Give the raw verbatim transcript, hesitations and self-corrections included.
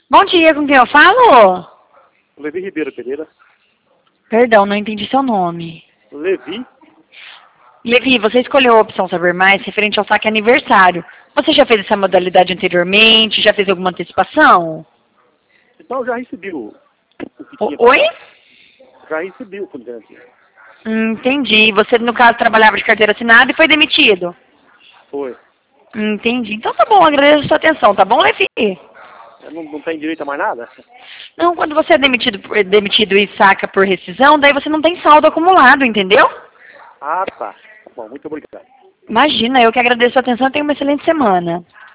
Bom dia, com quem eu falo? Levi Ribeiro Pereira. Perdão, não entendi seu nome. Levi? Levi, você escolheu a opção Saber Mais referente ao saque aniversário. Você já fez essa modalidade anteriormente? Já fez alguma antecipação? Então já recebi o, o que O, tinha. oi? Já recebi o fundo de garantia. Hum, entendi. Você, no caso, trabalhava de carteira assinada e foi demitido? Foi. Hum, Entendi. Então tá bom, agradeço a sua atenção, tá bom, Levi? Eu não, não tem direito a mais nada? Não, quando você é demitido, por- demitido e saca por rescisão, daí você não tem saldo acumulado, entendeu? Ah, tá. Bom, muito obrigado. Imagina, eu que agradeço a atenção e tenha uma excelente semana.